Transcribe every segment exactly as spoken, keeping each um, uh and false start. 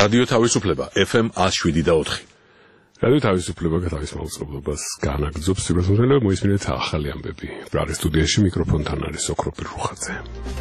რადიო თავისუფლება ეფ ემ one oh seven და four. რადიო თავისუფლება გათავის მაუწყებლობას განაგრძობს სიბრასმოთელება მოისმინეთ ახალი ამბები. პრაღის სტუდიაში მიკროფონთან არის ოქროპირ რუხაძე.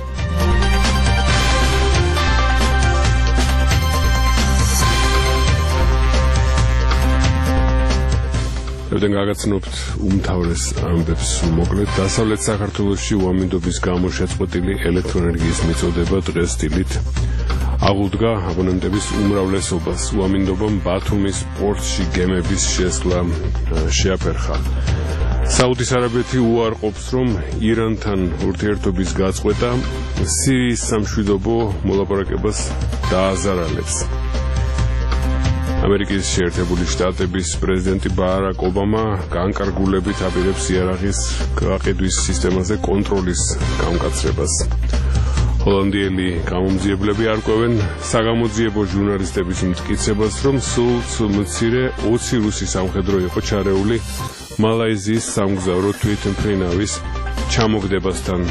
Ევდენ გაგაცნობთ უმთავრეს ამბებს მოკლედ. დასავლეთ საქართველოში უამინდობის გამო შეწყვეტილი ელექტროენერგიის მიწოდება დღეს დილით აღუდგა აბონენტების უმრავლესობას. უამინდობამ ბათუმის პორტში გემების შესვლა შეაფერხა. საუდის არაბეთი უარყოფს, რომ ირანთან ურთიერთობის გაწყვეტა სირიის სამშვიდობო მოლაპარაკებას დააზარალებს. ამერიკის შეერთებული შტატების პრეზიდენტი ბარაკ ობამა განკარგულებით აპირებს იარაღის გაყიდვის სისტემაზე კონტროლის გამკაცრებას. ჰოლანდიელი გამომძიებლები არკვევენ საგამოძიებო ჟურნალისტების მტკიცებას, რომ სულ მცირე ოცი რუსი სამხედრო იყო ჩარეული მალაიზიის სამგზავრო თვითმფრინავის ჩამოგდებასთან.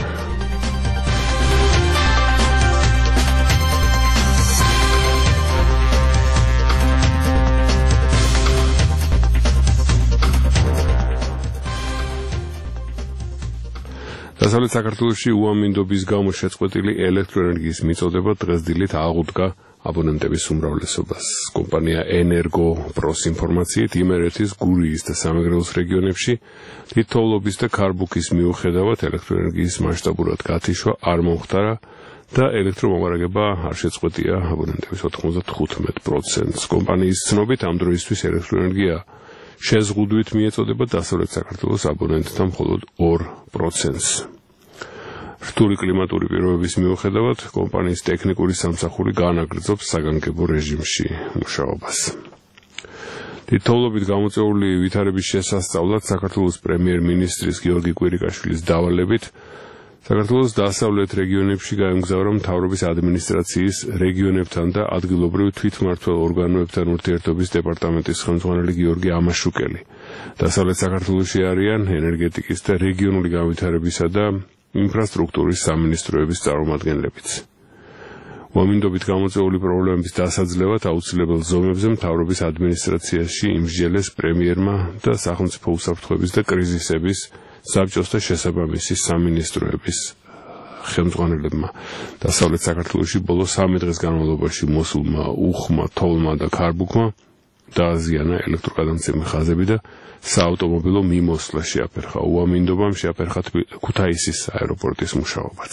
დასავლეთ საქართველოში უამინდობის გამო შეწყვეტილი ელექტროენერგიის მიწოდება დღეს დილით აღუდგა აბონენტების უმრავლესობას. კომპანია ენერგო პროს ინფორმაციით იმერეთის, გურიის და სამეგრელოს რეგიონებში თითოეულობის და ქარბუქის მიუხედავად ელექტროენერგიის მასშტაბურად გათიშვა არ მომხდარა და ელექტრომომარაგება არ შეწყვეტია აბონენტების ოთხმოცდათხუთმეტ პროცენტს. კომპანიის ცნობით ამ დროისთვის ელექტროენერგია შეზღუდვით მიეწოდება დასავლეთ საქართველოს აბონენტთა მხოლოდ ორ პროცენტს. რთული კლიმატური პირობების მიუხედავად კომპანიის ტექნიკური სამსახური განაგრძობს საგანგებო რეჟიმში მუშაობას. თითოეულობით გამოწვეული ვითარების შესასწავლად საქართველოს პრემიერ-მინისტრის გიორგი კვირიკაშვილის დავალებით საქართველოს დასავლეთ რეგიონებში გაემგზავრა მთავრობის ადმინისტრაციის რეგიონებთან და ადგილობრივ თვითმმართველ ორგანოებთან ურთიერთობის დეპარტამენტის ხელმძღვანელი გიორგი ამაშუკელი. დასავლეთ საქართველოში არიან ენერგეტიკის და რეგიონული განვითარებისა და ინფრასტრუქტურის სამინისტროების წარმომადგენლებიც. უამინდობით გამოწვეული პრობლემების დასაძლევად აუცილებელ ზომებზე მთავრობის ადმინისტრაციაში იმსჯელეს პრემიერმა და სახელმწიფო უსაფრთხოების და კრიზისების საბჭოს და შესაბამისი სამინისტროების ხელმძღვანელებმა. დასავლეთ საქართველოში ბოლო სამი დღის განმავლობაში მოსულმა უხმა, თოვლმა და ქარბუქმა დააზიანა ელექტროგადამცემი ხაზები და საავტომობილო მიმოსვლა შეაფერხა. უამინდობამ შეაფერხა ქუთაისის აეროპორტის მუშაობაც.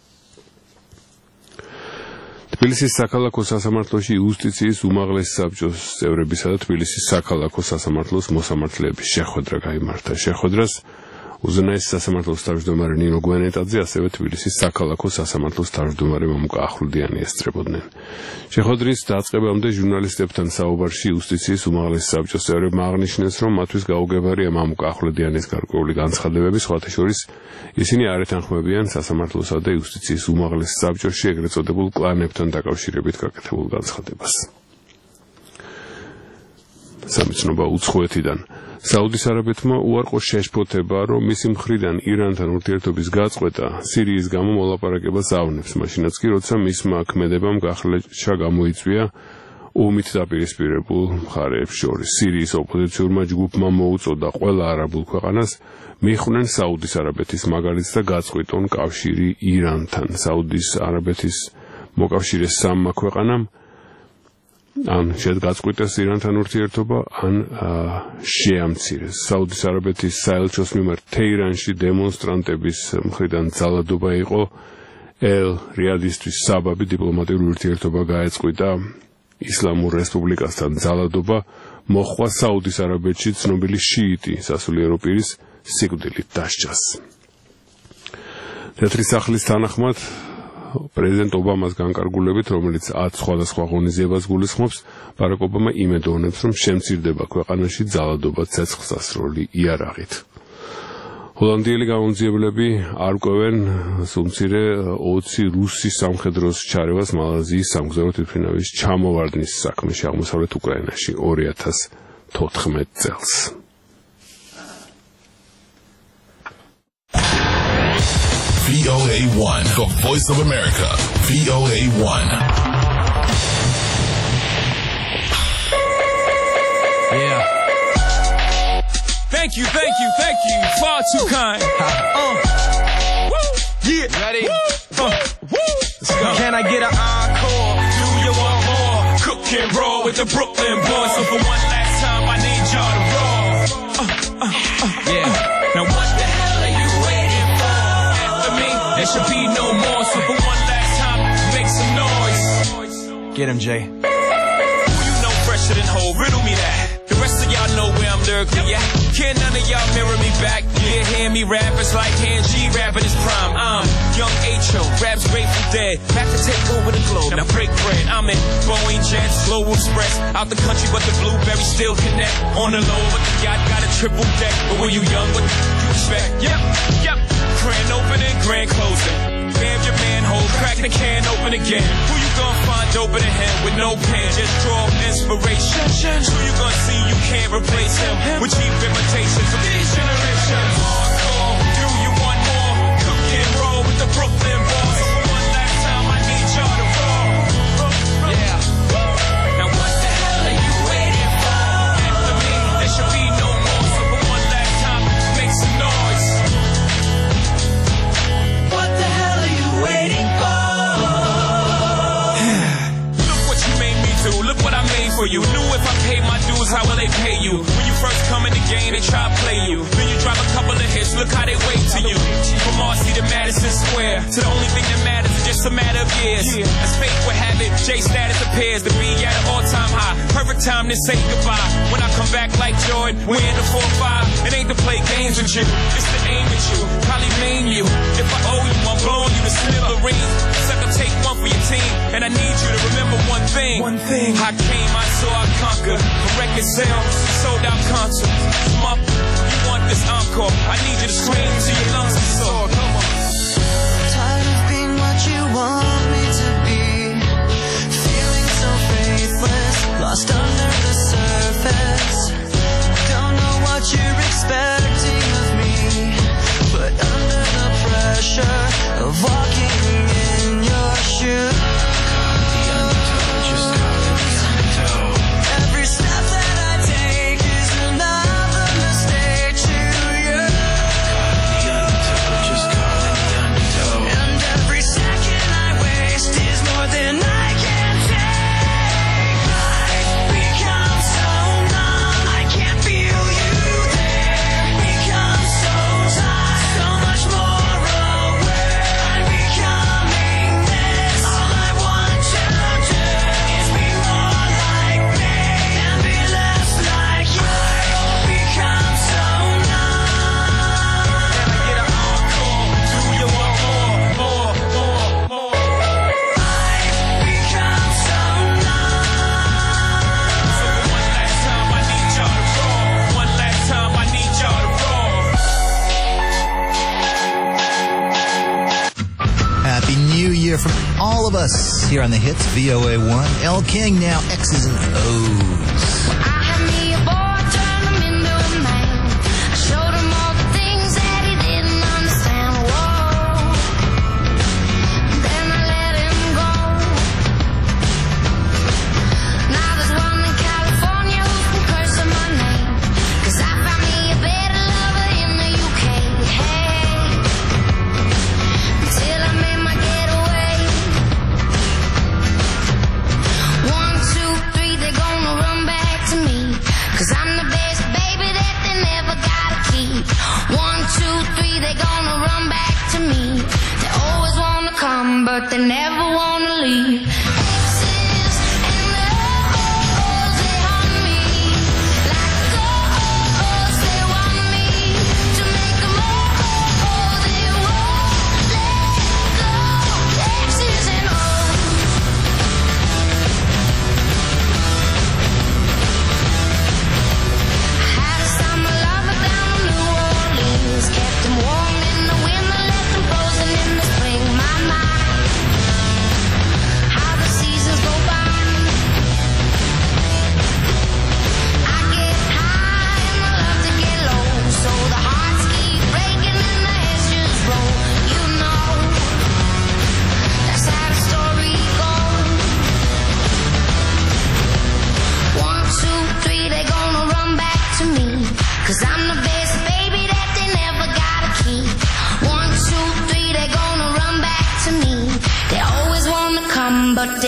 თბილისის საქალაქო სასამართლოში იუსტიციის უმაღლესი საბჭოს წევრებისა და თბილისის საქალაქო სასამართლოს მოსამართლეების შეხვედრა გაიმართა. შეხვედრას უზენაესი სასამართლოს თავმჯდომარე ნინო გვენეტაძე, ასევე თბილისის საქალაქო სასამართლოს თავმჯდომარე მამუკა ახვლედიანი ესწრებოდნენ. შეხვედრის დაწყებამდე ჟურნალისტებთან საუბარში იუსტიციის უმაღლესი საბჭოს წევრებმა აღნიშნეს, რომ მათთვის გაუგებარია მამუკა ახვლედიანის გარკვეული განცხადებები, სხვათა შორის ისინი არ ეთანხმებიან სასამართლოსა და იუსტიციის უმაღლეს საბჭოში ეგრეთ წოდებულ კლანებთან დაკავშირებით გაკეთებულ განცხადებას. სამიცნობა უცხოეთიდან საუდის არაბეთმა უარყო შეშფოთება, რომ მისი მხრიდან ირანთან ურთიერთობის გაწყვეტა სირიის გამო მოლაპარაკებას ავნებს, მაშინაც კი როცა მისმა ქმედებამ გახლეჩა გამოიწვია ომით დაპირისპირებულ მხარეებს შორის. სირიის ოპოზიციურმა ჯგუფმა მოუწოდა ყველა არაბულ ქვეყანას მიხვდნენ საუდის არაბეთის მაგალითს და გაწყვიტონ კავშირი ირანთან. საუდის არაბეთის მოკავშირეს სამმა ქვეყანამ ან შედგაწყვიტეს ირანთან ურთიერთობა, ან შეამცირეს. საუდის არაბეთის საელჩოს მიმართ თეირანში დემონსტრანტების მხრიდან ძალადობა იყო. ელ რიადისთვის საბაბი დიპლომატიური ურთიერთობა გაეწყვიტა. ისლამურ რესპუბლიკასთან ძალადობა მოხდა საუდის არაბეთში ცნობილი შიიტი სასულიერო პირის სიკვდილით დასჯას. თეთრი სახლის თანახმად პრეზიდენტ ობამას განკარგულებით, რომელიც ათ სხვადასხვა ღონისძიებას გულისხმობს, ბარაკ ობამა იმედოვნებს, რომ შემცირდება ქვეყანაში ძალადობა ცეცხლსასროლი იარაღით. ჰოლანდიელი გამომძიებლები არკვევენ სულმცირე ოცი რუსი სამხედროს ჩარევას მალაიზიის სამგზავრო თვითმფრინავის ჩამოვარდნის საქმეში აღმოსავლეთ უკრაინაში ორი ათას თოთხმეტ წელს. V O A one, the voice of America. V O A one. Thank you, thank you, thank you. Far too kind. Uh, woo, yeah. Ready? Woo, uh, woo. Let's go. Can I get an encore? Do you want more? Cook and roll with the Brooklyn boys. So for one last time, I need y'all to roll. Uh, uh, uh, yeah. Uh. Now what the hell are you waiting for? After me, there should be no more. So for one last time, make some noise. Get him, Jay. Who you know fresher than Ho? Riddle me that. The rest of y'all know where I'm lurking, yeah. Can none of y'all mirror me back? Yeah, hear me rap, it's like hand G rapping his prime. I'm young H O, raps Grateful Dead. Back to take over the globe, now break bread. I'm in Boeing Jets, Global Express. Out the country, but the blueberries still connect. On the low, but the yacht got a triple deck. But when you young, what you expect? Yep, yep. Grand opening, grand closing. Bam your manhole, crack the can open again. Who you gonna find open a hand with no pen? Just draw inspiration. Who you gonna see you can't replace him with cheap imitations of these generations? Hardcore, do you want more? Cook and roll with the Brooklyn boys. So for one last time, I need y'all to roll. Yeah. Now what the hell are you waiting for? After me, there should be no more. So for one last time, make some noise. What the hell are you waiting for? Look what you made me do. Look what I made for you. Knew if I paid my dues, how will they pay you? When you first come in the game, they try to play you. Then you drop a couple of hits. Look how they wait to you. From Marcy to Madison Square, to the only thing that matters is just a matter of years. As fate would have it, J status appears to be at an all-time high. Perfect time to say goodbye. When I come back like Jordan, we're in the four five. It ain't to play games with you, it's to aim at you. Probably maim you. If I owe you, I'm blowing you to smithereens. Sucker, take one for your team, and I need you to remember one thing. One thing. I came, I saw, I conquered. The record sales, sold out concerts. My, you want this encore? I need you to scream till your lungs are sore. Come on. Tired of being what you want me to be. Feeling so faithless, lost under the surface. Don't know what you're expecting of me, but under the pressure of walking in your shoes. Every step that I take is another mistake to you. And every second I waste is more than I can take. I've become so numb, I can't feel you there. Become so tired, so much more aware. I'm becoming this. All I want to do is be more like me and be less like you. I've become so numb. Can I get an encore? Do you want more, more, more, more? I've become so numb. So for one last time, I need y'all to roll. One last time, I need y'all to roll. Happy New Year from all of us here on the Hits V O A one. El King now, X's and O's. I had me a boy, turned him into a man. I showed him all the things that he didn't understand. Whoa. Then I let him go. Now there's one in California who can curse on my name. 'Cause I found me a better lover in the U K. Hey. Until I made my getaway. One, two, three, they're gonna run back to me. 'Cause I'm the best baby that they never gotta keep. One, two, three, they're gonna run back to me. They always wanna come, but they never wanna leave. Exes and O's, they haunt me. Like ghosts, they want me to make them all. They won't let go. Exes and O's. Had a summer lover down in New Orleans. Kept him warm in the winter, left him frozen in the spring. My mind, how the sea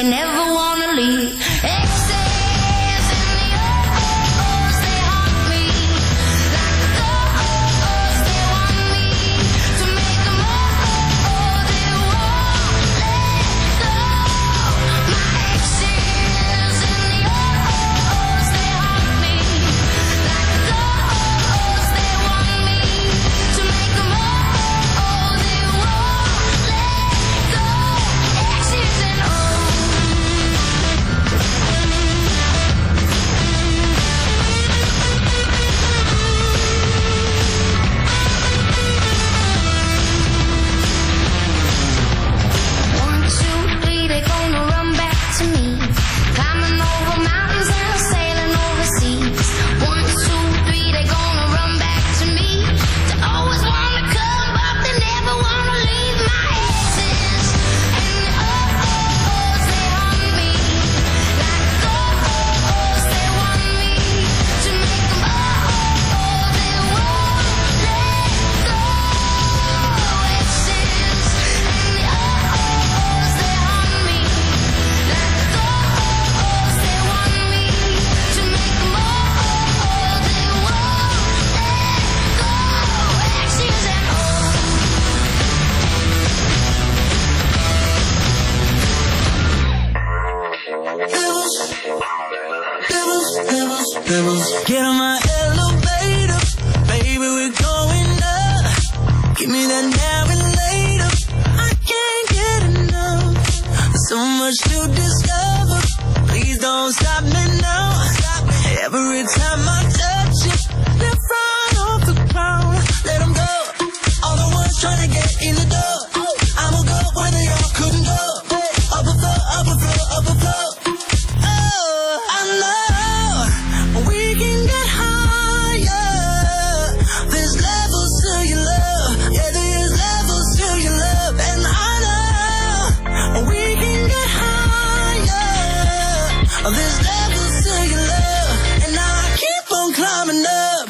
they never wanna leave. Exes and the oh-ohs, they haunt me. Like the go-ohs, they want me to make them oh-oh, they won't let go. My exes and the oh-ohs, they haunt me. Like the go-ohs, they want me to make them oh-oh, they won't let go. Exes and oh. One, two, three, they gonna run back to me. Climbing over mountains and sailing over seas. One, two, three, they gonna run back to me. They always wanna come, but they never wanna leave. My exes and the oh-ohs, they haunt me. Like the go-ohs, they want me to make them oh-oh, they won't let go. Exes and the oh-ohs, they haunt me. Like the go-ohs, they want me to make them oh-oh, they won't let go. Exes and oh. Get on my elevator, baby, we're going up. Give me that now and later. I can't get enough. There's so much to discover. Please don't stop me now. Every time I touch you, they're right off the ground. Let them go. All the ones trying to get in the door. I'ma go where they all couldn't go. Up a floor, up a floor, up a floor. Oh, I know we can get higher. There's levels to your love. Yeah, there's levels to your love. And I know we can get higher. There's levels to your love. And I keep on climbing up.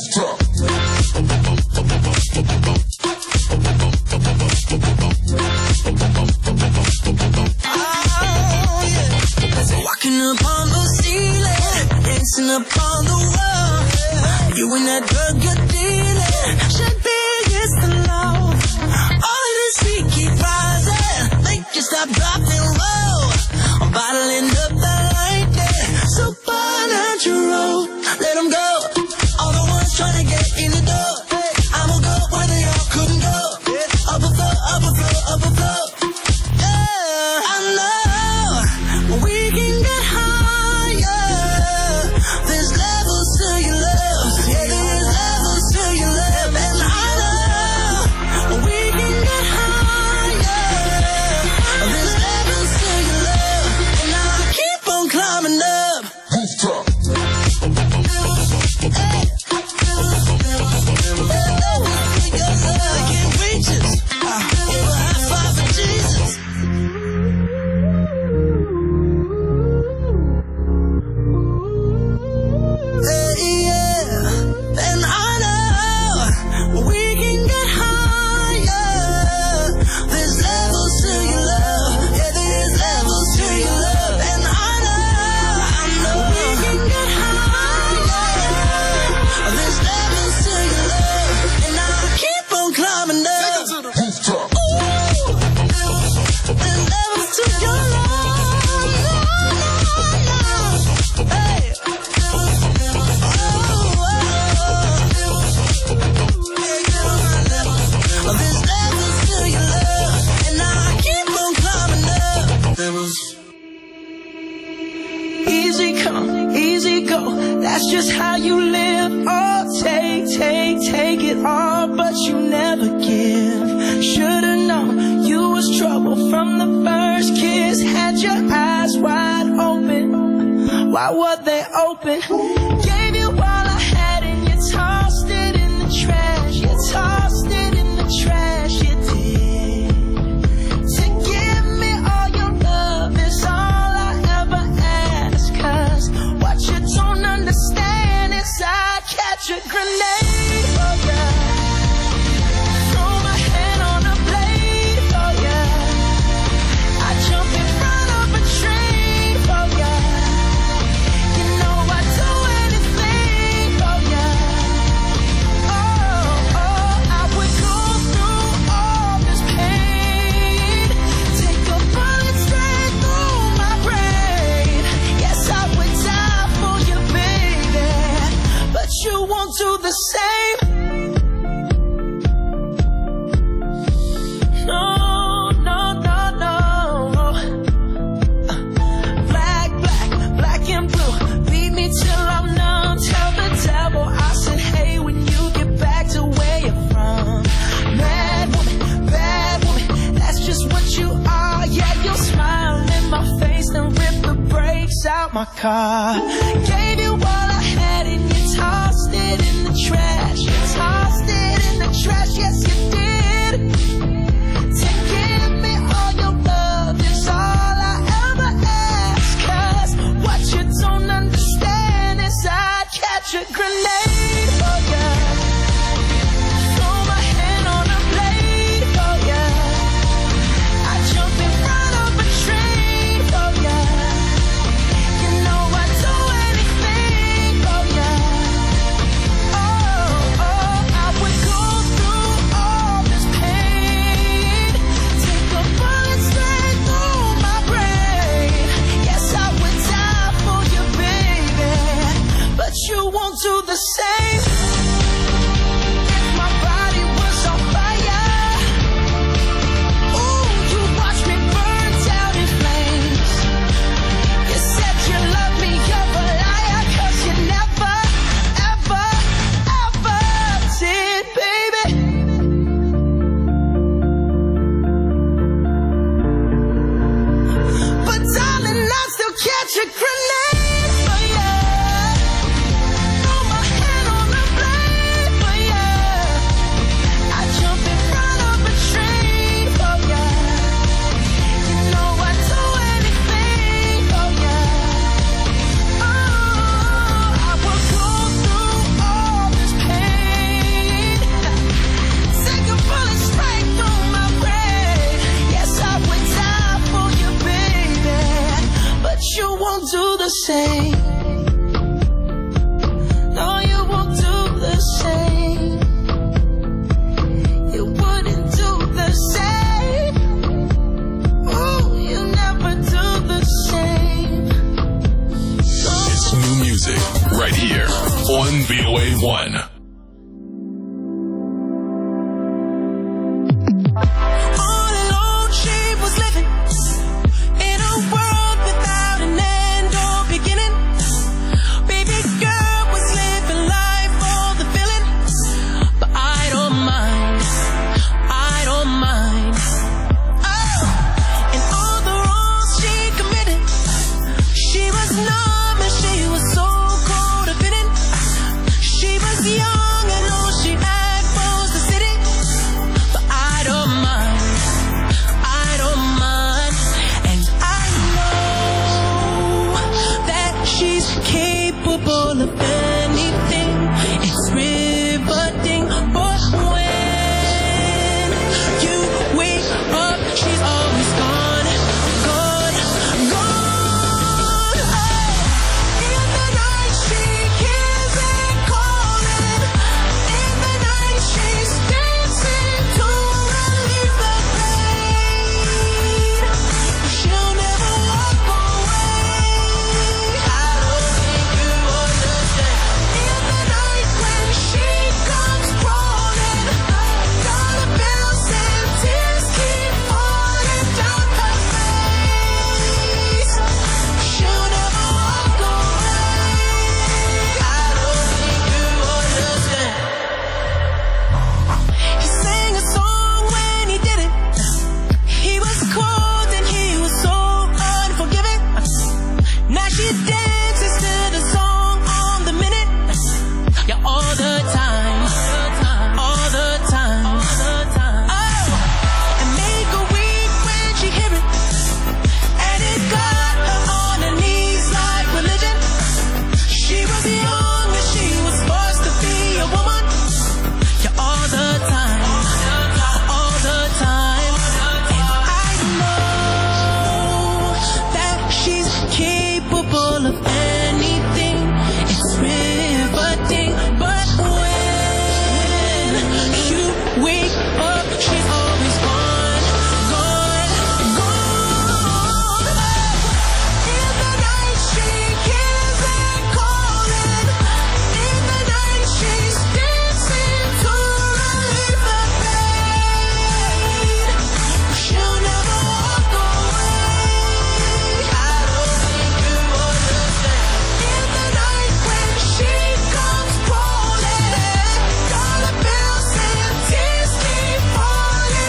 Oh, yeah. Walking upon the ceiling, dancing upon the wall. You and that drug you're dealing should be against the law. All of this heat keep rising, make you stop, dropping low. I'm bottling up the lightning, supernatural. Let them go. All the ones trying to get in the door. I'ma go where they all couldn't go. Up a floor, up a floor, up a floor. Yeah, I know we can get higher. There's levels to your love. Yeah, there's levels to your love. And I know we can get higher. There's levels to your love. And I keep on climbing up. I can't reach it. Give a high five for Jesus. Hey, yeah. And I know we can get higher. There's levels to your love. Yeah, there's levels to your love. And I know, I know we can get higher. There's levels to your love. And I keep on climbing up. Ooh, there's levels to your love. Hey. Oh, there's levels to your love, and I keep on climbing up. Levels. Easy come, easy go. That's just how you live. Oh, take, take, take it all, but you never give. Should've known you was trouble from the first kiss. Had your eyes wide open. Why were they open? Gave you all I had and you tossed it in the trash. You tossed it in the trash, you did. To give me all your love is all I ever ask. Cause what you don't understand is I catch a grenade for ya. Throw my hand on a blade for ya. I jump in front of a train. my car. Gave you all I had and you tossed it in the trash. You tossed it in the trash, yes you did. To give me all your love is all I ever ask. Cause what you don't understand is I'd catch a grenade for ya. Throw my hand on a blade for ya. I'd jump in front of a train for ya. You know I'd do anything for ya. Oh, oh, I would go through all this pain. Take a bullet straight through my brain. Yes, I would die for you, baby. But you won't do the same. If my body was on fire, ooh, you watch me burn down in flames. You said you love me, you're a liar, cause you never, ever, ever did, baby. But darling, I still catch a grenade for ya. Throw my hand on the blade for ya. I jump in front of a train for ya. You know I'd do anything for ya. Oh, I would go through all this pain. Take a bullet straight through my brain. Yes, I would die for you, baby. But you won't do the same. No, you won't do the same. You wouldn't do the same. Ooh, you never do the same. It's new music right here on V O A one. All alone she was living in a world without an end or beginning. Baby girl was living life for the feeling. But I don't mind, I don't mind. Oh, and all the wrongs she committed, she was numb and she was so cold of fitting. She was young and all she had was the city. But I don't mind, I don't mind. And I know that she's capable of anything. It's riveting, but when you wake up, she's always gone, gone, gone. Oh, in the night she hears it calling. In the night she's dancing to relieve the pain. She'll never walk away. I don't think you understand. In the night when she comes crawling, dollar bills and tears keep falling down her face. She'll never walk away. I don't think you understand. He sang a song when he did it. He was cold and he was so unforgiving. Now she dances to the song on the minute. Yeah, all the time, all the time. Oh, and make her weak when she hear it. And it got her on her knees like religion. She was young and she was forced to be a woman. Yeah, all the time, all the time. And I know that she's capable of anything. It's riveting, but when you wake up, she's always gone, gone, gone. In the night she hears it calling. In the night she's dancing to relieve the pain. She'll never walk away. I don't think you understand. In the night when she comes crawling, dollar bills and tears keep falling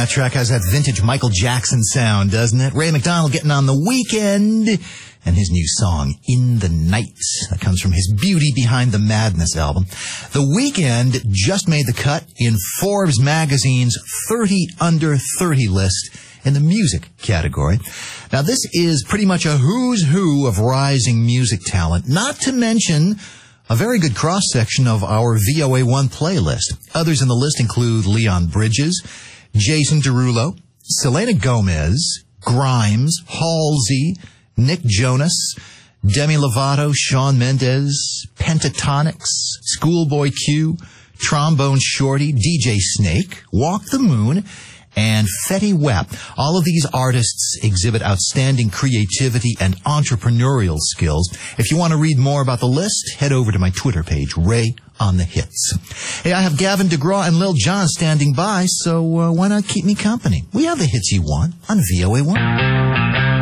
that track has that vintage Michael Jackson sound, doesn't it? Ray McDonald getting on The Weeknd and his new song, In the Night. That comes from his Beauty Behind the Madness album. The Weeknd just made the cut in Forbes magazine's thirty under thirty list in the music category. Now, this is pretty much a who's who of rising music talent, not to mention a very good cross-section of our V O A one playlist. Others in the list include Leon Bridges, Jason Derulo, Selena Gomez, Grimes, Halsey, Nick Jonas, Demi Lovato, Shawn Mendes, Pentatonix, Schoolboy Q, Trombone Shorty, D J Snake, Walk the Moon, and Fetty Wap. All of these artists exhibit outstanding creativity and entrepreneurial skills. If you want to read more about the list, head over to my Twitter page, Ray on the Hits. Hey, I have Gavin DeGraw and Lil Jon standing by, so uh, why not keep me company? We have the hits you want on V O A one.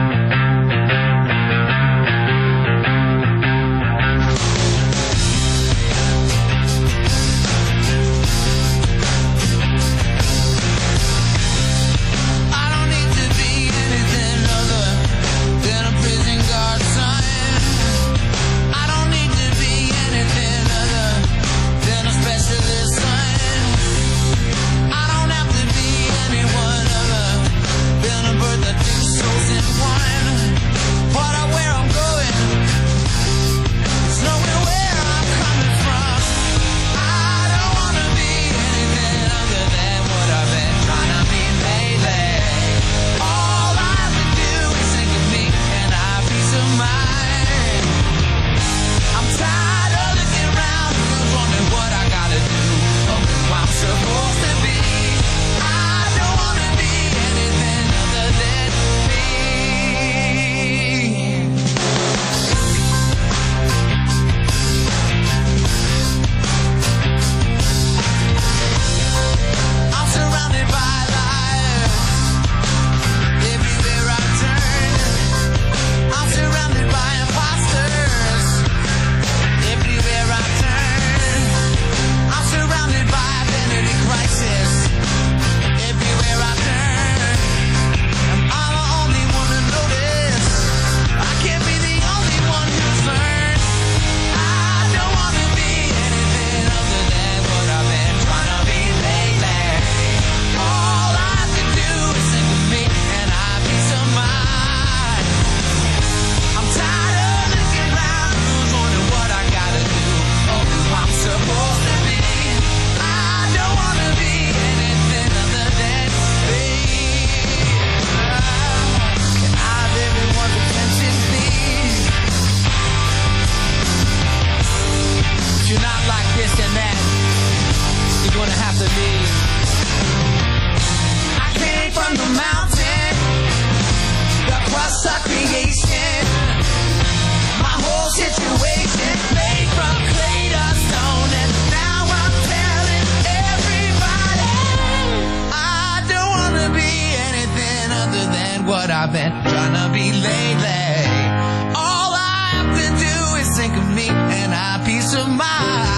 What I've been trying to be lately. All I have to do is think of me and I have peace of mind.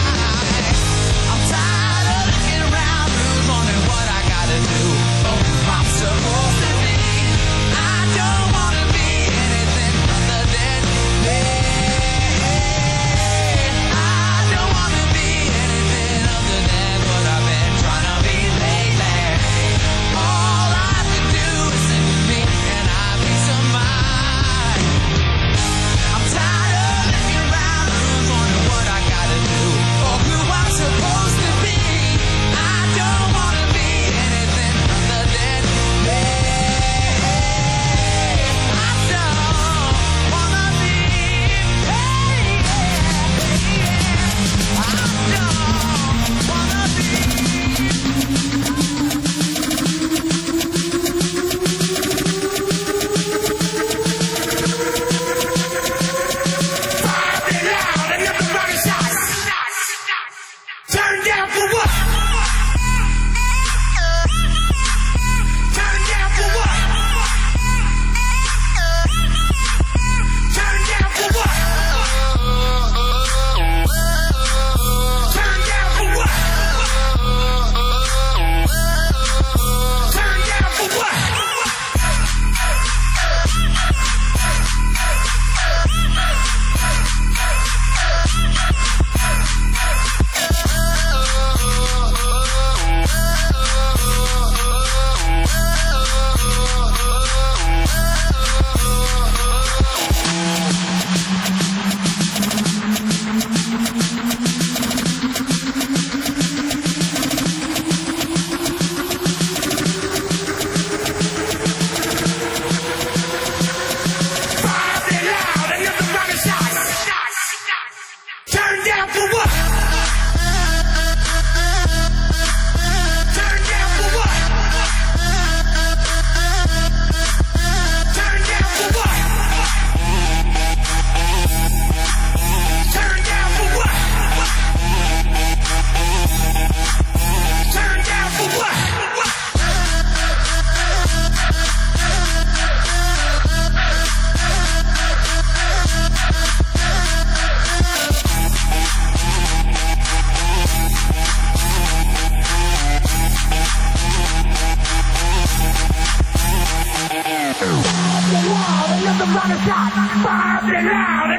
I'm tired of looking around, who's wondering what I gotta do, or who I'm supposed to be. I don't wanna be anything other than me. I don't wanna be anything other than what I've been trying to be lately. All I have to do is think of me and I have peace of mind.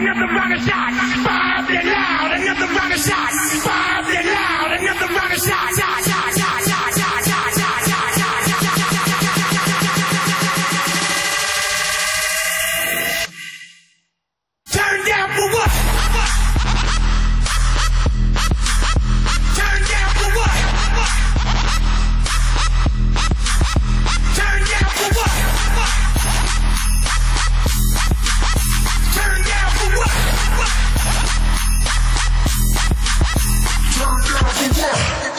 another round of shots. Five and loud, another round of shots. Five and loud, another round of shots. Shot, shot, shot, shot, shot, shot, shot, shot, shot, shot. Turn down for what? Turn down for what? Turn down for what? Turn down for what? Turn down for what?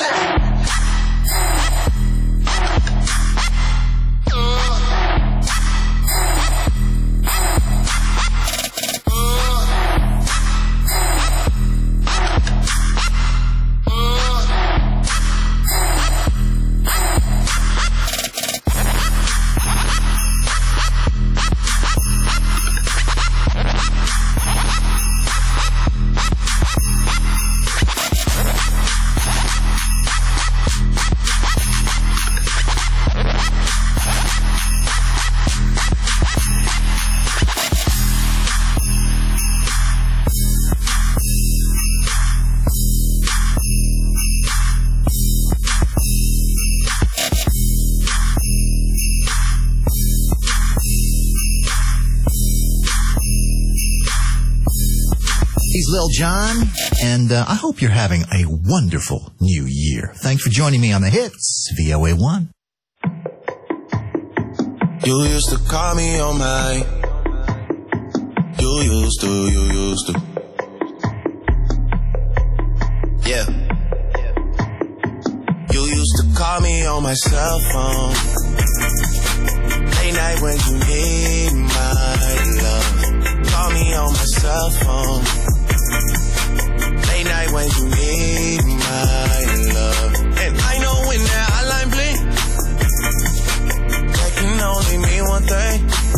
He's Lil Jon, and uh, I hope you're having a wonderful new year. Thanks for joining me on the hits, V O A one. You used to call me on my. You used to, you used to. Yeah. You used to call me on my cell phone. Late night when you need my love. Call me on my cell phone. Late night when you need my love. And I know when that hotline blink, that can only mean one thing.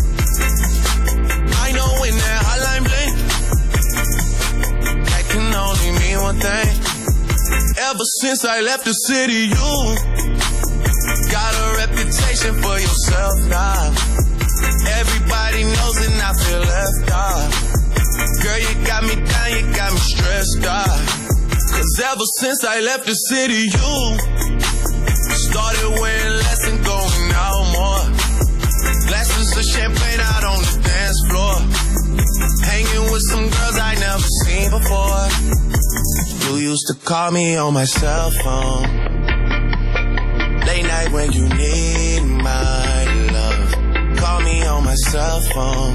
I know when that hotline blink, that can only mean one thing. Ever since I left the city, you got a reputation for yourself now. Everybody knows and I feel left out. Girl, you got me down, you got me stressed out. Cause ever since I left the city, you started wearing less and going out more. Glasses of champagne out on the dance floor. Hanging with some girls I never seen before. You used to call me on my cell phone. Late night when you need my love. Call me on my cell phone.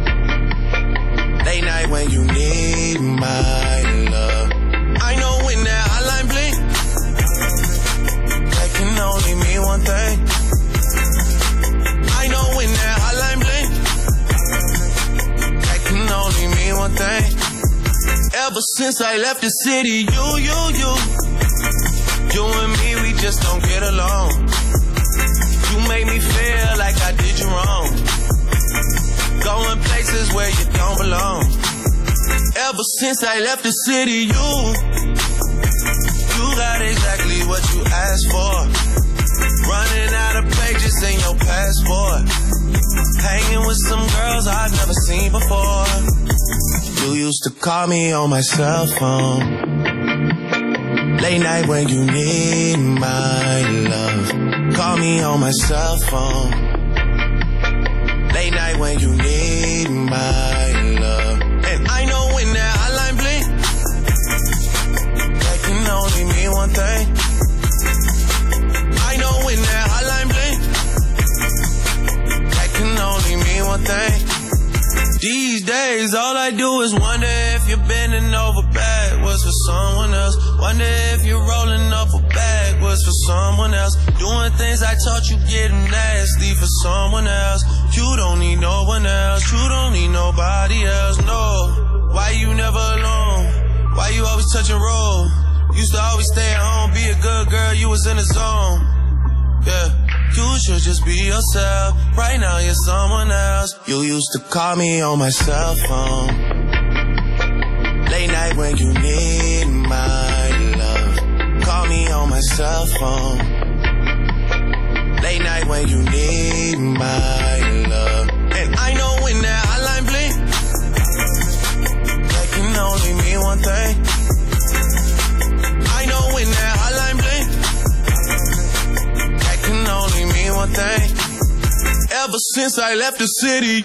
Late night when you need my love. I know when that hotline blink, that can only mean one thing. I know when that hotline blink, that can only mean one thing. Ever since I left the city, you, you, you, you and me, we just don't get along. You make me feel like I did you wrong. Going places where you don't belong. Ever since I left the city, you You got exactly what you asked for. Running out of pages in your passport. Hanging with some girls I've never seen before. You used to call me on my cell phone. Late night when you need my love. Call me on my cell phone. Late night when you need my love. And I know when that hotline blink, that can only mean one thing. I know when that hotline blink, that can only mean one thing. These days all I do is wonder if you're bending over backwards for someone else. Wonder if you're rolling up a backwards for someone else. Doing things I taught you getting nasty for someone else. You don't need no one else. You don't need nobody else, no. Why you never alone? Why you always touch and roll? Used to always stay at home, be a good girl, you was in the zone. Yeah, you should just be yourself. Right now you're someone else. You used to call me on my cell phone. Late night when you need my love. Call me on my cell phone. Late night when you need my love. And I know when that hotline blink, Ever since I left the city.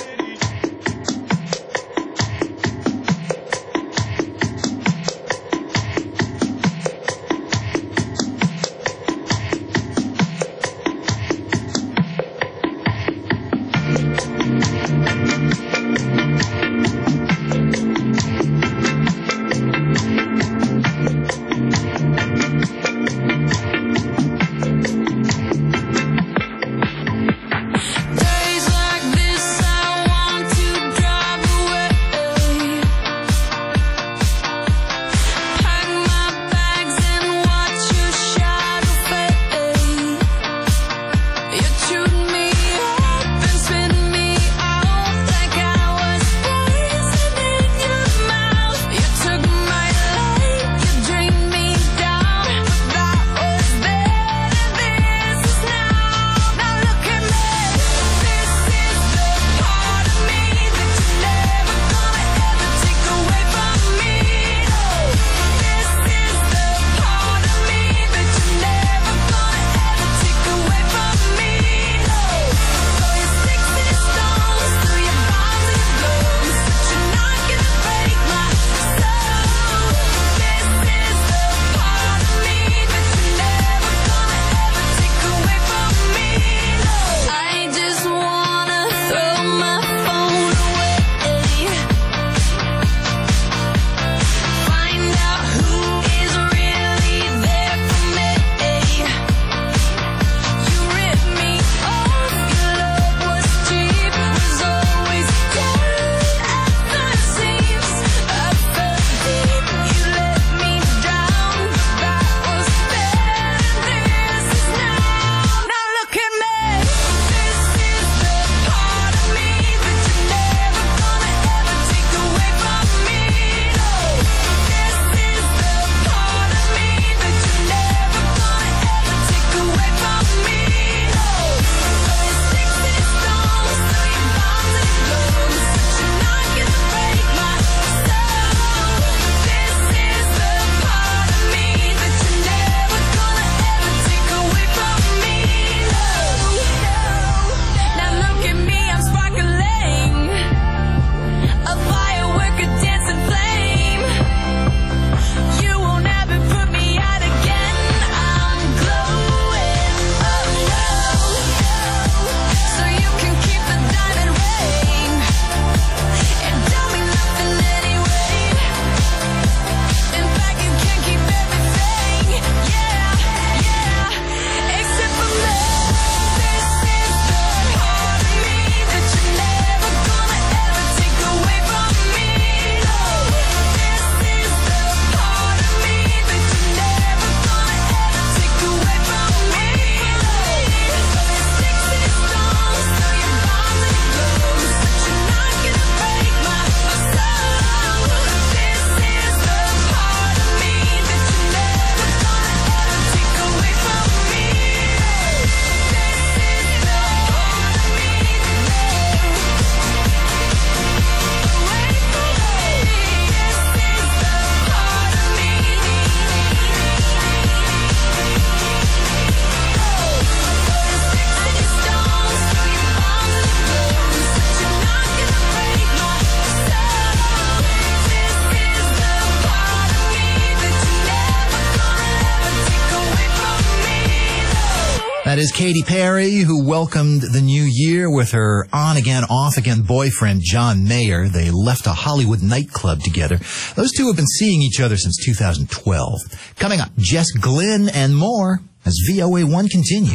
That is Katy Perry, who welcomed the new year with her on-again, off-again boyfriend, John Mayer. They left a Hollywood nightclub together. Those two have been seeing each other since two thousand twelve. Coming up, Jess Glynn and more as V O A one continues.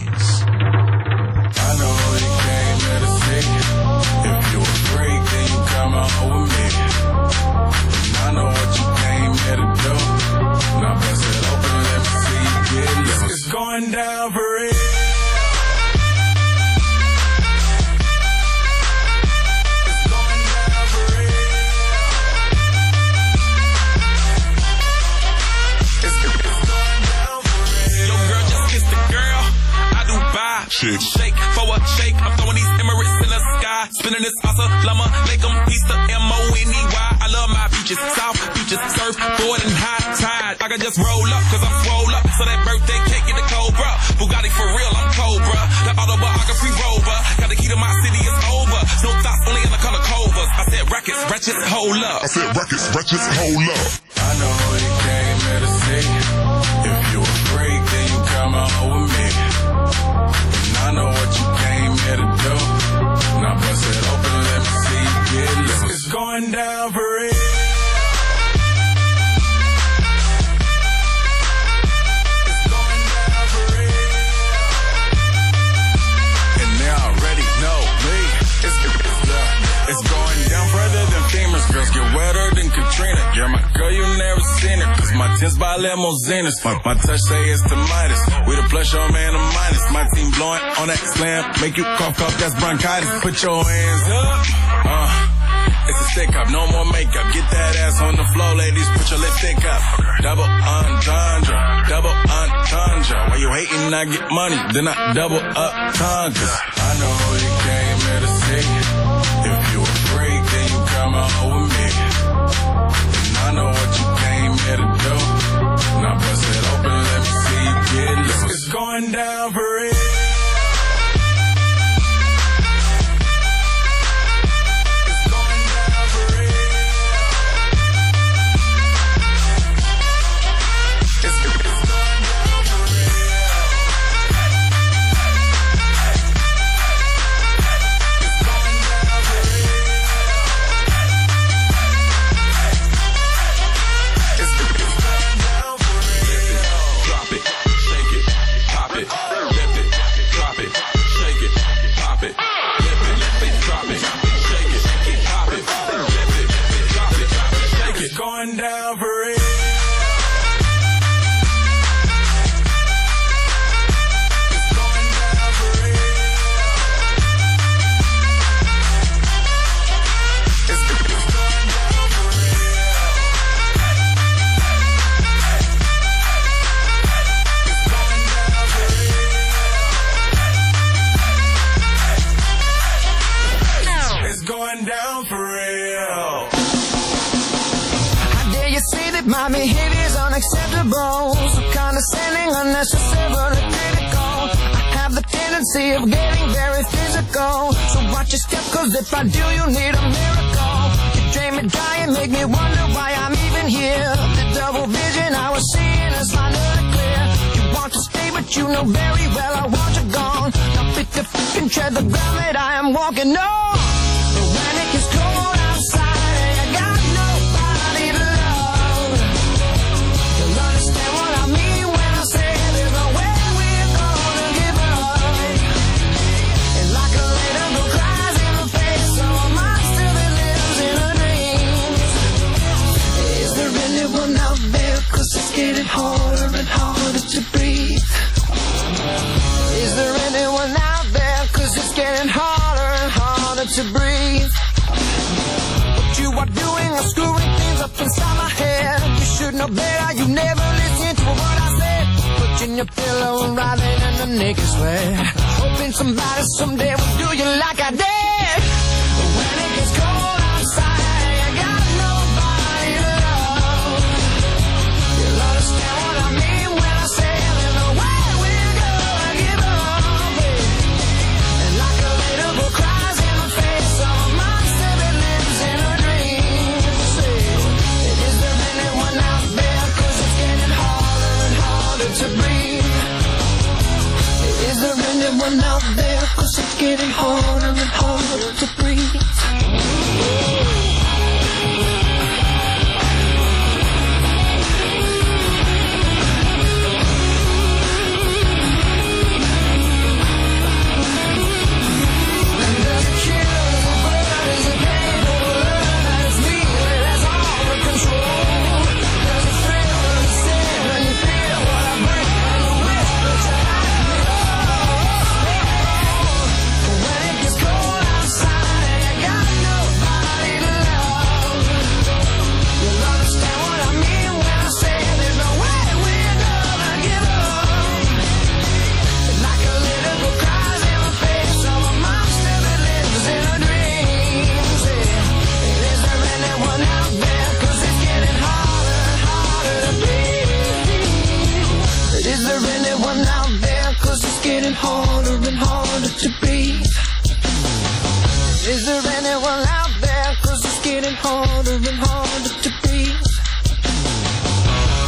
I know you came here to see. If you a freak, then you come on with me. And I know what you came here to do. Now bust it open, let me see you get loose. It's going down for real. Shake. shake for a shake. I'm throwing these Emirates in the sky. Spinning this Assalamu alaikum. Peace to M O N E Y. I love my beaches. South beaches. Surfboard and high tide. I can just roll up cause I'm swole up. So that birthday cake get the Cobra. Bugatti for real, I'm Cobra. The autobiography rover. Got the key to my wretched, hold up. I said records, wretched, hold up. I know you came here to see. If you a freak, then you come on with me. And I know what you came here to do. Now bust it open, let me see you get loose. It's going down for real. It's going down for real. And they already know me. It's, it's, uh, it's going down further than famous. Girls get wetter than Katrina. You're my girl, you never seen her. Cause my tins by limousines. My, my touch say it's the Midas. We the plus, your man, a minus. My team blowing on that slam. Make you cough, cough, that's bronchitis. Put your hands up. Uh, it's a stick up, no more makeup. Get that ass on the floor, ladies. Put your lipstick up. Double entendre, double entendre. While you hating, I get money. Then I double up conquer. I know you came here to see. If you a freak, then you come on with me. And I know what you came here to do. Now bust it open, let me see you get loose. It's going down for real. It's going down for real. It's, it's going down for real. It's going down for real. It's, it's going down for real. Drop it, shake it, pop it, lift it, drop it, shake it, pop it, lift it, lift it, drop it, shake it, pop it, lift it, drop it, shake it. It's going down for real. It's going down for real. It's, it's going down for real. It's going down for real. It's going down for real. How dare you say that my behavior's unacceptable? So condescending, unnecessarily critical. I have the tendency of getting very physical. So watch your step, cause if I do, you need a miracle. You drain me dry and make me wonder why I'm even here. The double vision I was seeing is finally clear. You want to stay, but you know very well I want you gone. Now pick the fucking tread the ground that I am walking on. When it gets cold outside and you got nobody to love, you'll understand what I mean when I say there's no way we're gonna give up. And like a lady who cries in the face of a monster that lives in her dreams. Is there anyone out there? Cause it's getting harder and harder to breathe. Is there anyone out there? Cause it's getting harder and harder to breathe. What you are doing is screwing things up inside my head. You should know better, you never listen to what I said. Putting your pillow and writhing in the naked sweat. Hoping somebody someday will do you like I did. But when it gets cold outside, you got nobody to love. You'll understand what I mean when I say there's no way we're gonna give up. And like a lady who cries in the face of a monster that lives in her dreams. Is there anyone out there? Cause it's getting harder and harder to breathe. Is there anyone out there? Cause it's getting harder and harder to breathe. And does it kill the bird? Is it painful to learn that it's me that's all the control? Does it thrill the sin when you feel what I bring and you wish that you had me all? When it gets cold outside and you got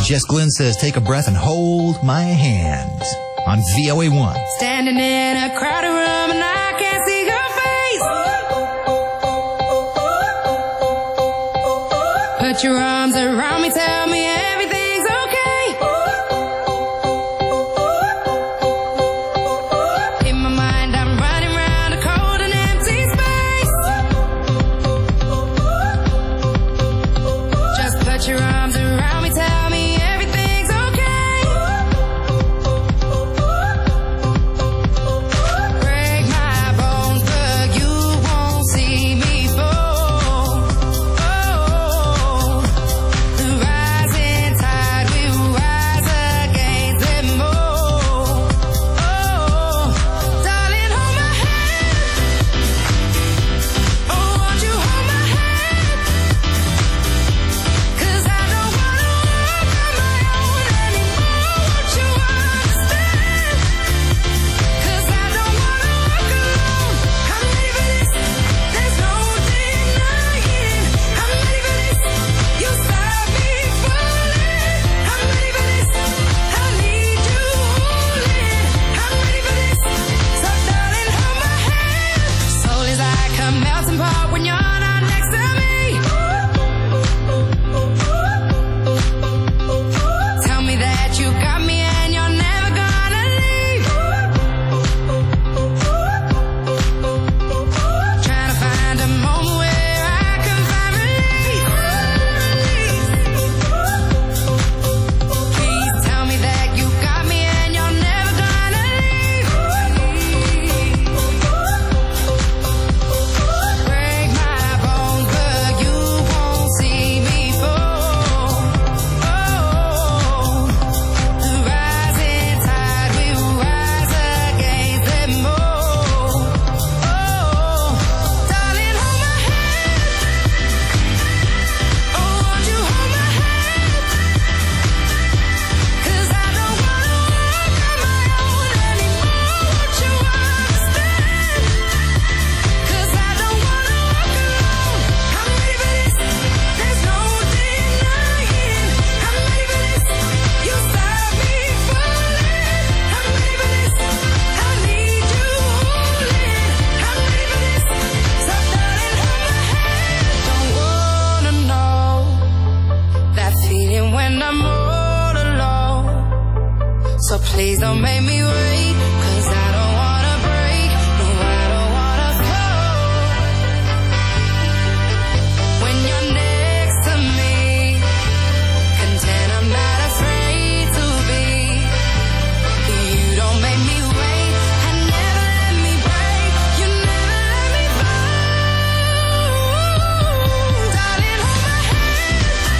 Jess Glynn says, take a breath and hold my hand on V O A one. Standing in a crowded room and I can't see your face. Put your arms around me, tell me everything's okay. In my mind I'm running around a cold and empty space. Just put your arms around me, tell me everything's okay. Break my bones, but you won't see me fall. Oh, the rising tide will rise against them all. Oh, darling, hold my hand. Oh, won't you hold my hand? 'Cause I don't wanna walk on my own anymore. Won't you understand? 'Cause I don't wanna walk alone. I'm ready for this. There's no denying. I'm ready for this. You stop me falling. I'm ready for this. I need you holding. I'm ready for this. So darling, hold my hand. Soul is like a melting pot when you're not next to me. Tell me that you got me and you're never gonna leave. Trying to find a moment where I can find relief. Please tell me that you got me and you're never gonna leave. Break my bones, but you won't see me fall. Oh, the rising tide will rise against them all. Oh, darling, hold my hand. Oh, won't you hold my hand? 'Cause I don't wanna walk on my own anymore. Won't you understand? 'Cause I don't wanna walk alone. I'm ready for this. There's no denying. I'm ready for this. You stop me falling. I'm ready for this. I need you holding. I'm ready for this. So darling, hold my hand. Don't wanna know that feeling when I'm all alone. So please don't make me wait, 'cause I don't wanna break. No, I don't wanna go. When you're next to me, content I'm not afraid to be. You don't make me wait, and never let me break. You never let me fall. Darling, hold my hand.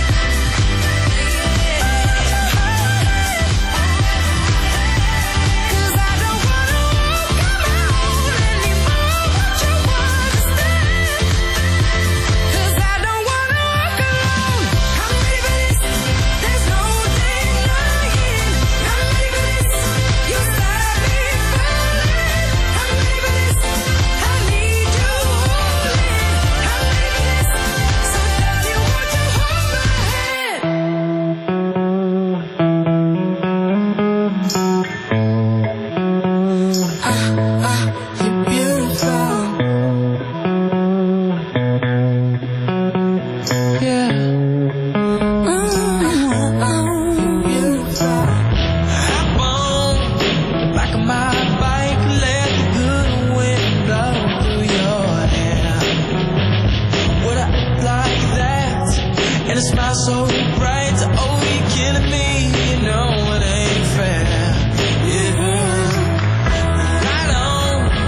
'Cause I don't wanna walk on my own anymore. Won't you understand? 'Cause I don't wanna walk alone. I'm ready for this. There's no denying. I'm ready for this. You stop me falling. I'm ready for this. I need you holding. I'm ready for this. So darling, won't you hold my hand? You're beautiful. Yeah. You're beautiful. Hop on the back of my bike, let the good wind blow through your hair. Would I act like that? And a smile so bright, oh, you're killing me. You know it ain't fair. Yeah. Right on,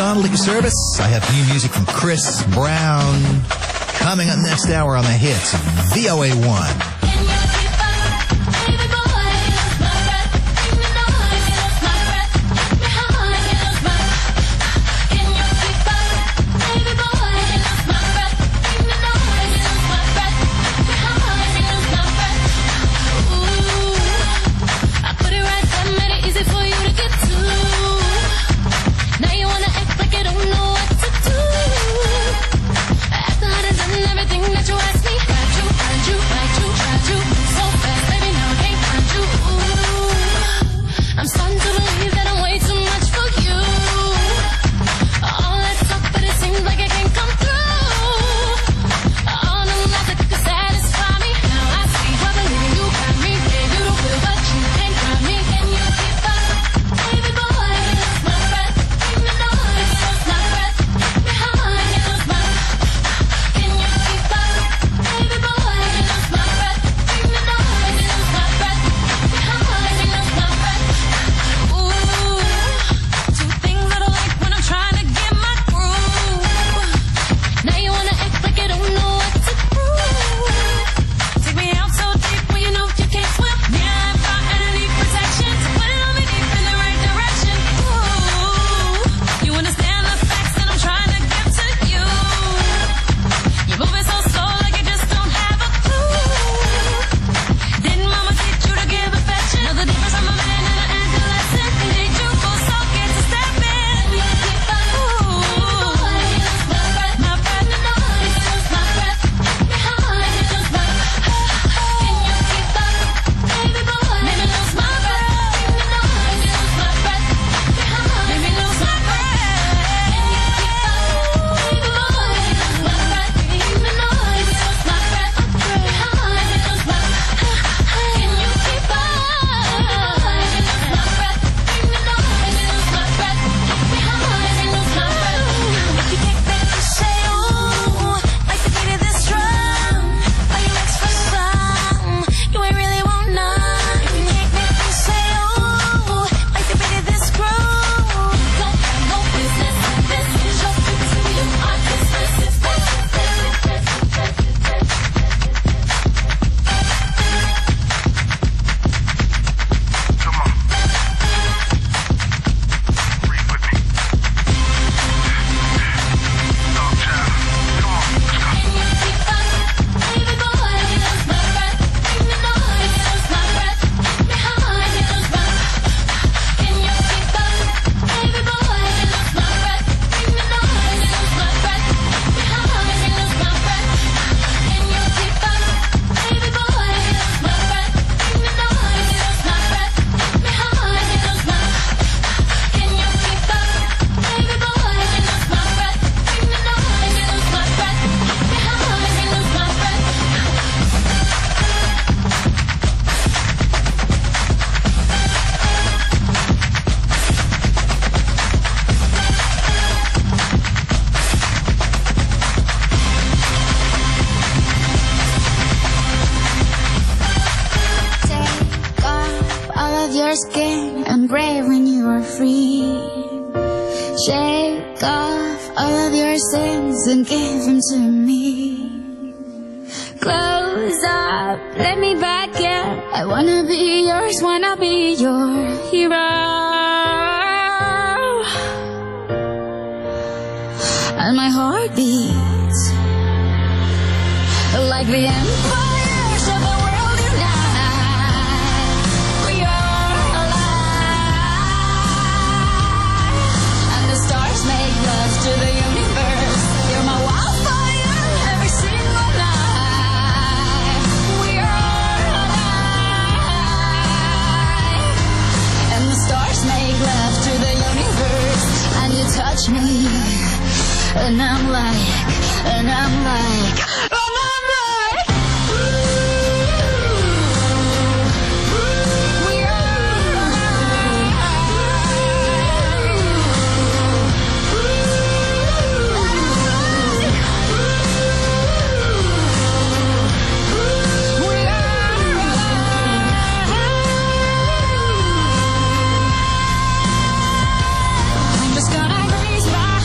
McDonald at your service. I have new music from Chris Brown. Coming up next hour on the hits, V O A one. Skin and brave when you are free. Shake off all of your sins and give them to me. Close up, let me back in. I wanna be yours, wanna be your hero. And my heart beats like the empires of the world unite. We are alive, and the stars make love to the universe. You're my wildfire every single night. We are alive, and the stars make love to the universe. And you touch me, and I'm like, and I'm like, and I'm like, ooh, ooh, we are I'm just gonna raise my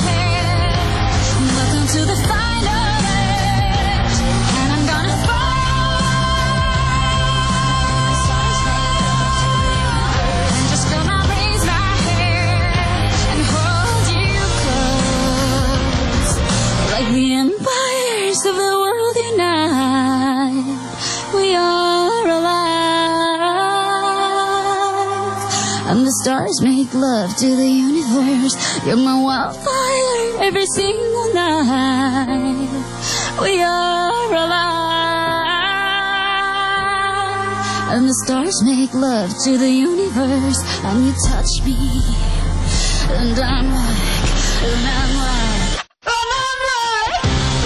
stars make love to the universe. You're my wildfire every single night. We are alive. And the stars make love to the universe. And you touch me. And I'm like, and I'm like, and I'm like,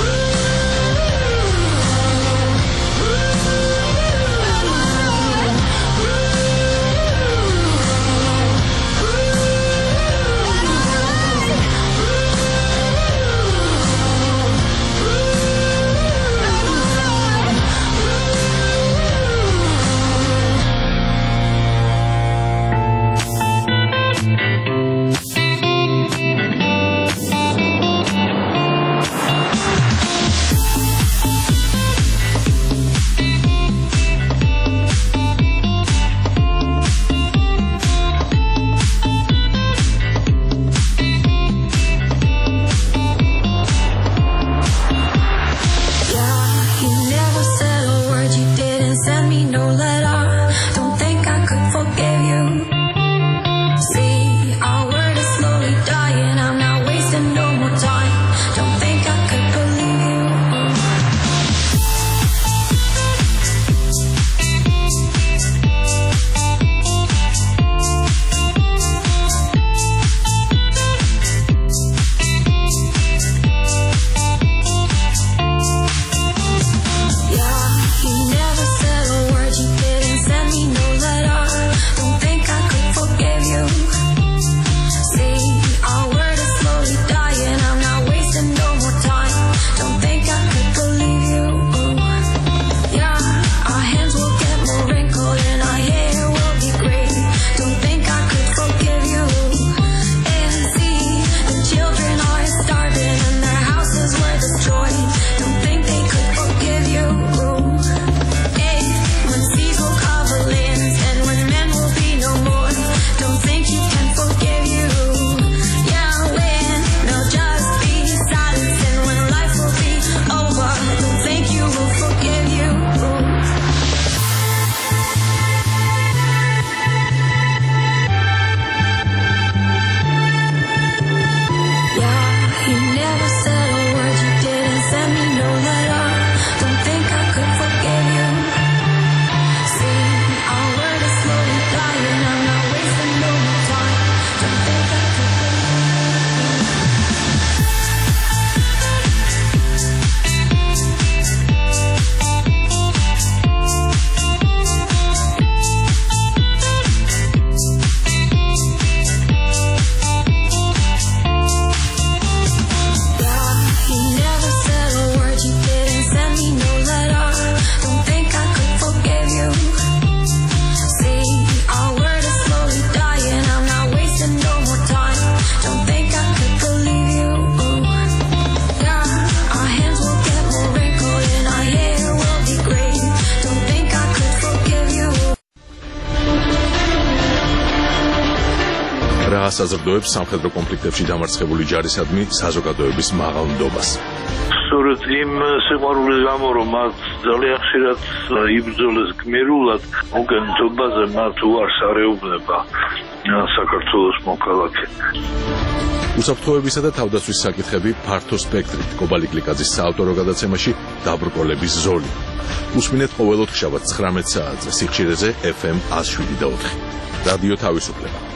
საზრდოებს სამხედრო კონფლიქტებში დამარცხებული ჯარისადმი საზოგადოების მაღალ ნდობას. სწორედ იმ სიყვარულის გამო, რომ მათ ძალიან ხშირად იბრძოლეს გმირულად, უკანასკნელზე მათ უარს არეუბნება საქართველოს მოქალაქე. უსაფრთხოებისა და თავდაცვის საკითხები ფართო სპექტრით კობალი გლიკაძის საავტორო გადაცემაში დაბრკოლების ზოლი. უსმინეთ ყოველ ოთხშაბათს ცხრამეტ საათზე სიხშირეზე ეფ ემ εκατო შვიდ და ოთხი. რადიო თავისუფლება.